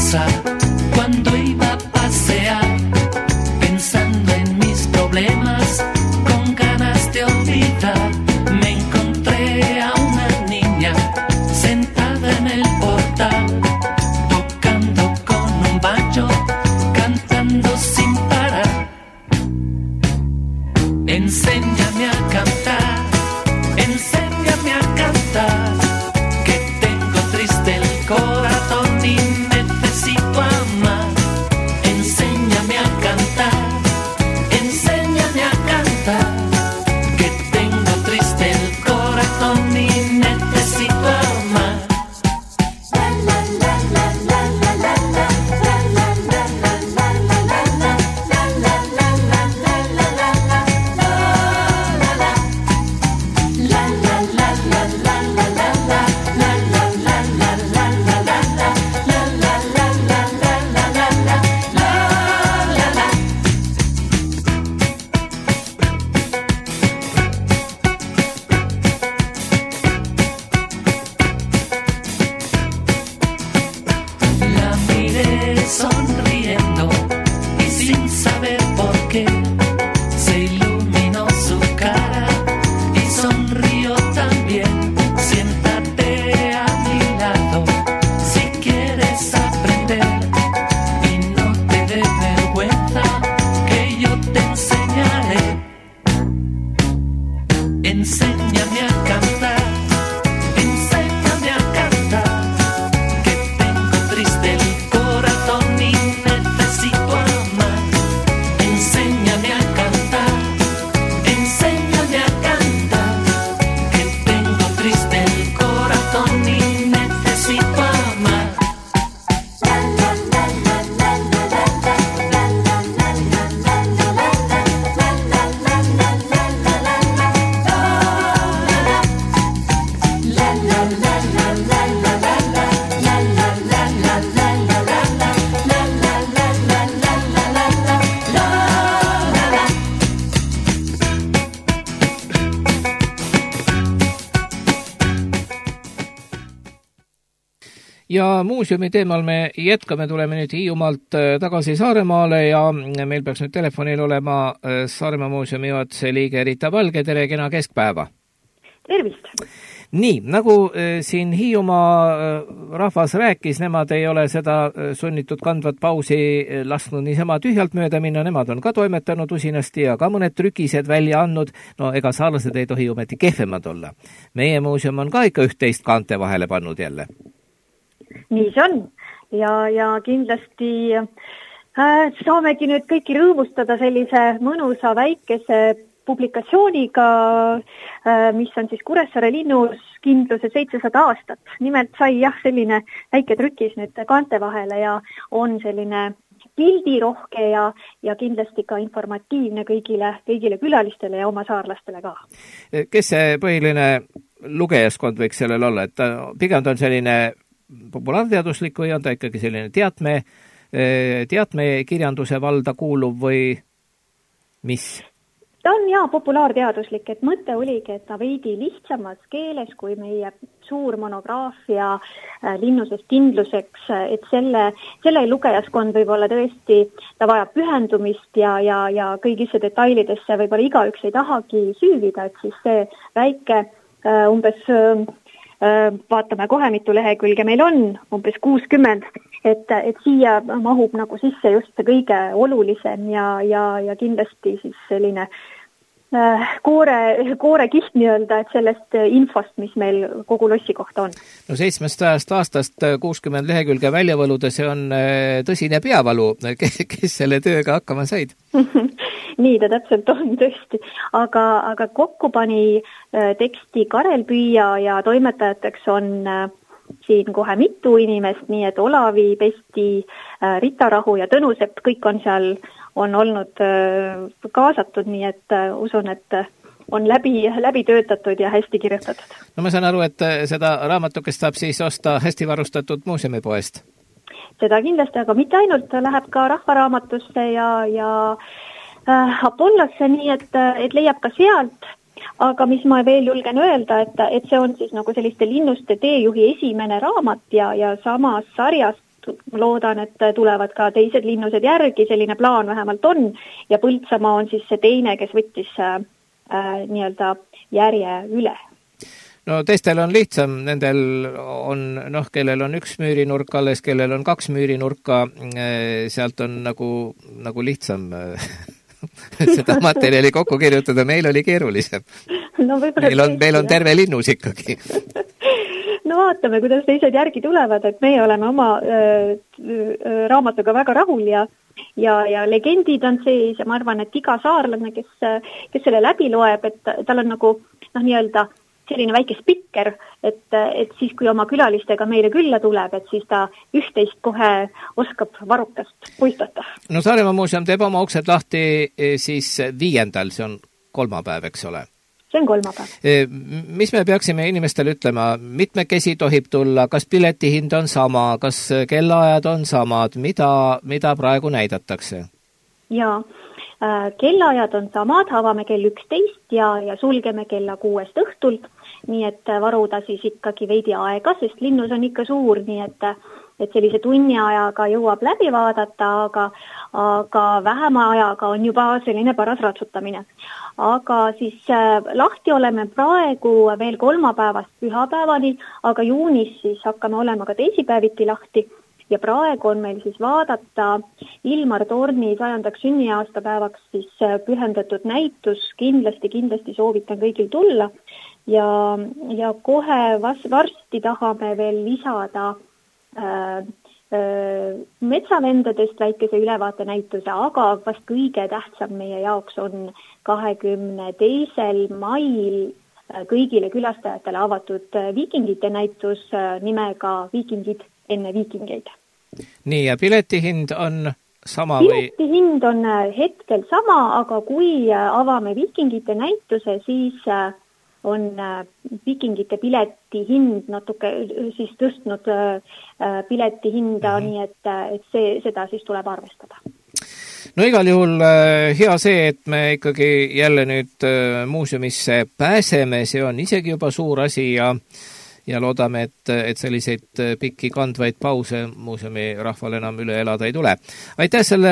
casa cuando iba a pasear, pensando en mis problemas, con ganas de olvidar. Me encontré a una niña sentada en el portal, tocando con un banjo, cantando sin parar. Enséñame a cantar, enséñame a cantar, que tengo triste el corazón y necesito amar. Enséñame a cantar, enséñame a cantar, que tengo triste el corazón y necesito amar. La miré sonriendo y sin saber por qué se iluminó su cara y sonrió también. Siéntate a mi lado si quieres aprender y no te dé vergüenza que yo te enseñaré. Enséñame a cantar, enséñame a cantar, que tengo triste el corazón y necesito amar. Enséñame a cantar, enséñame a cantar, que tengo triste el corazón y necesito amar. Ja muuseumi teemal me jätkame, tuleme nüüd Hiiumaalt tagasi Saaremaale ja meil peaks nüüd telefonil olema Saaremaa muuseumi juhatuse liige Rita Valge. Tere, kena keskpäeva! Tervist! Nii, nagu siin Hiiumaa rahvas rääkis, nemad ei ole seda sunnitud kandvat pausi lasknud niisama tühjalt mööda minna, nemad on ka toimetanud usinasti ja ka mõned trükised välja andnud. No ega saarlased ei tohi ometi kehvemad olla. Meie muuseum on ka ikka üht-teist kaante vahele pannud jälle. Nii see on ja, ja kindlasti äh, saamegi nüüd kõiki rõõmustada sellise mõnusa väikese publikatsiooniga, äh, mis on siis Kuressaare linnus kindluse seitsesada aastat. Nimelt sai jah selline väike trükis nüüd kaante vahele ja on selline pildirohke ja, ja kindlasti ka informatiivne kõigile, kõigile külalistele ja oma saarlastele ka. Kes see põhiline lugejaskond võiks sellel olla? Et pigem on selline populaarteaduslik või on ta ikkagi selline teatme, teatmekirjanduse valda kuuluv või mis? Ta on jaa populaarteaduslik, et mõte oligi, et ta veidi lihtsamas keeles kui meie suur monograafia linnusest kindluseks, et selle, selle lugejaskond võib olla tõesti, ta vajab pühendumist ja, ja, ja kõigisse detailidesse võib-olla igaüks ei tahagi süüvida, et siis see väike umbes vaatame kohe mitu lehekülge meil on, umbes kuuskümmend, et, et siia mahub nagu sisse just see kõige olulisem ja, ja, ja kindlasti siis selline äh, koore, koore kiht nii-öelda, et sellest infost, mis meil kogu lossi kohta on. No seitsmesajast aastast kuuskümmend lehekülge välja võluda, see on tõsine peavalu. Kes, kes selle tööga hakkama said? Nii ta täpselt on tõesti, aga, aga kokku pani äh, teksti Karel Püüa ja toimetajateks on äh, siin kohe mitu inimest, nii et Olavi, Pesti, äh, Rita Rahu ja Tõnu Sepp, kõik on seal, on olnud äh, kaasatud, nii et äh, usun, et on läbi, läbi töötatud ja hästi kirjutatud. No ma saan aru, et seda raamatukest saab siis osta hästi varustatud muuseumipoest? Seda kindlasti, aga mitte ainult, läheb ka rahvaraamatusse ja, ja Apollosse, nii et, et leiab ka sealt, aga mis ma veel julgen öelda, et, et see on siis nagu selliste linnuste teejuhi esimene raamat ja, ja samas sarjast loodan, et tulevad ka teised linnused järgi, selline plaan vähemalt on ja Põltsamaa on siis see teine, kes võttis äh, nii-öelda järje üle. No teistel on lihtsam, nendel on, noh, kellel on üks müürinurk alles, kellel on kaks müürinurka, sealt on nagu, nagu lihtsam seda materjali kokku kirjutada, meil oli keerulisem. No, meil, on, meil on terve linnus ikkagi. No vaatame, kuidas teised järgi tulevad, et meie oleme oma äh, raamatuga väga rahul ja, ja, ja legendid on sees ja ma arvan, et iga saarlane, kes, kes selle läbi loeb, et tal on nagu noh, nii-öelda selline väike spikker, et, et siis kui oma külalistega meile külla tuleb, et siis ta üht-teist kohe oskab varrukast puistata. No Saaremaa muuseum teeb oma uksed lahti siis viiendal, see on kolmapäev, eks ole? See on kolmapäev. Mis me peaksime inimestele ütlema? Mitmekesi tohib tulla, kas piletihind on sama, kas kellaajad on samad, mida, mida praegu näidatakse? Jaa. Kellaajad on samad, avame kell üksteist ja, ja sulgeme kella kuuest õhtul, nii et varuda siis ikkagi veidi aega, sest linnus on ikka suur, nii et, et sellise tunni ajaga jõuab läbi vaadata, aga, aga vähema ajaga on juba selline paras ratsutamine. Aga siis äh, lahti oleme praegu veel kolmapäevast pühapäevani, aga juunis siis hakkame olema ka teisipäeviti lahti. Ja praegu on meil siis vaadata Ilmar Torni sajandaks sünniaastapäevaks siis pühendatud näitus. Kindlasti, kindlasti soovitan kõigil tulla. Ja, ja kohe vas, varsti tahame veel lisada äh, äh, metsavendadest väikese ülevaate näituse, aga vast kõige tähtsam meie jaoks on kahekümne teisel mail kõigile külastajatele avatud viikingite näitus nimega Viikingid enne viikingeid. Nii, ja piletihind on sama või? Piletihind on hetkel sama, aga kui avame viikingite näituse, siis on viikingite piletihind natuke siis tõstnud piletihinda, mm-hmm. nii et, et see, seda siis tuleb arvestada. No igal juhul hea see, et me ikkagi jälle nüüd muuseumisse pääseme, see on isegi juba suur asi ja ja loodame, et, et selliseid pikki kandvaid pause muuseumi rahval enam üle elada ei tule. Aitäh selle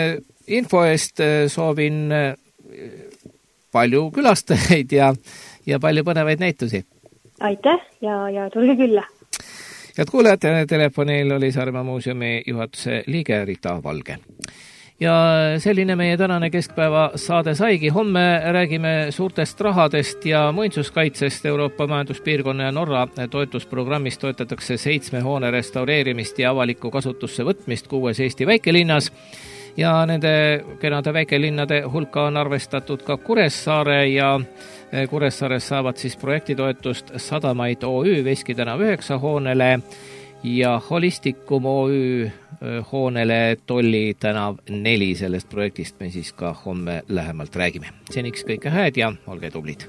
info eest, soovin palju külastajaid ja, ja palju põnevaid näitusi. Aitäh ja, ja tulge külla. Head kuulajad, telefonil oli Saaremaa muuseumi juhatuse liige Rita Valge. Ja selline meie tänane keskpäeva saade saigi. Homme räägime suurtest rahadest ja muinsuskaitsest. Euroopa majanduspiirkonna ja Norra toetusprogrammis toetatakse seitsme hoone restaureerimist ja avaliku kasutusse võtmist kuues Eesti väikelinnas. Ja nende kenade väikelinnade hulka on arvestatud ka Kuressaare ja Kuressaares saavad siis projektitoetust Sadamaid O Ü Veski tänav üheksa hoonele ja Holisticum O Ü hoonele Tolli tänav neli. Sellest projektist me siis ka homme lähemalt räägime. Seniks kõike hääd ja olge tublid.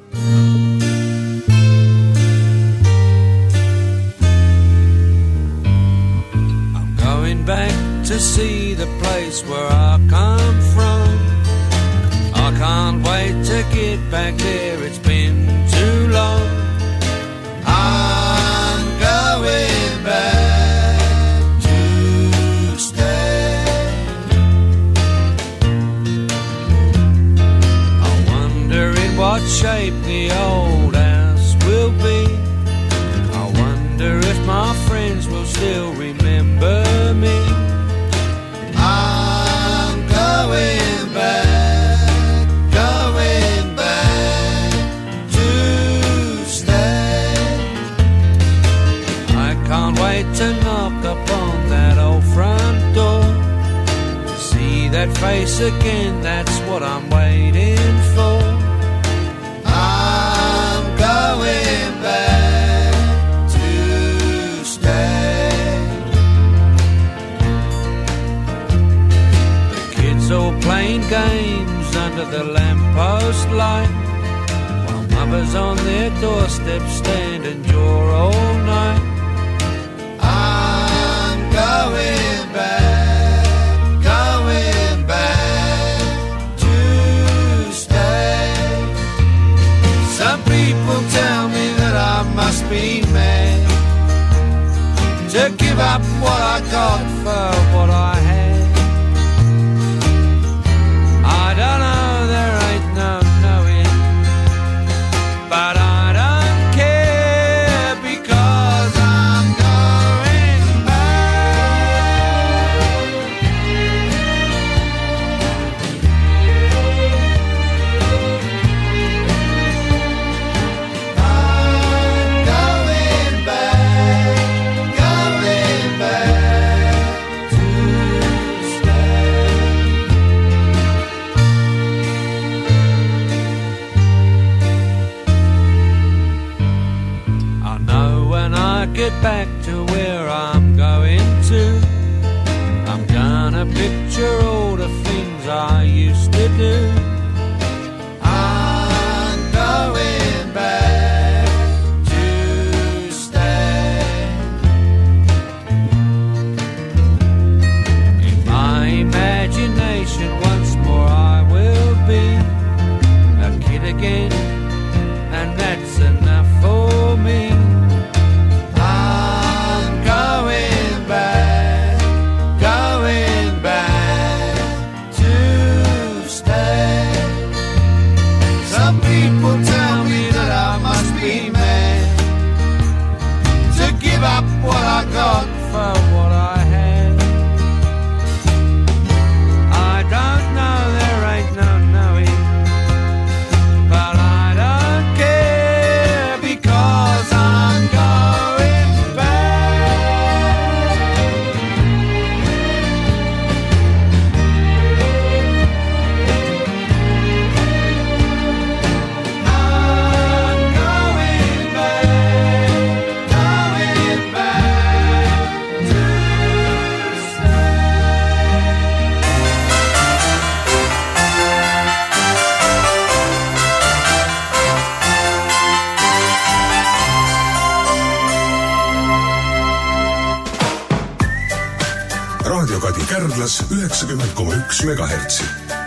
I'm going back to see the place where I come from. I can't wait to get back there, it's been too long. I'm going back what shape the old house will be. I wonder if my friends will still remember me. I'm going back, going back to stay. I can't wait to knock upon that old front door, to see that face again, that's what I'm waiting for. I'm going back to stay. The kids all playing games under the lamppost light, while mothers on their doorstep stand and jaw all night. I'm going back, going back to stay. Some people tell me that I must be mad to give give up what I got for what I had. I don't know, there ain't no knowing, but I don't care because I'm going back. I'm going back, going back to stay. I know when I get back to where I'm going to, I'm gonna picture all the things I used to do. I'm going back to stay. In my imagination once more I will be a kid again, and that's enough for me. I'm going back, going back to stay. Some people tell me that I must be mad to give up what I got for what I had. I don't know, there ain't no knowing, but I don't care because I'm going back. I'm going back, going back to stay. Raadiokadi Kärdlas üheksakümmend koma üks megahertsi.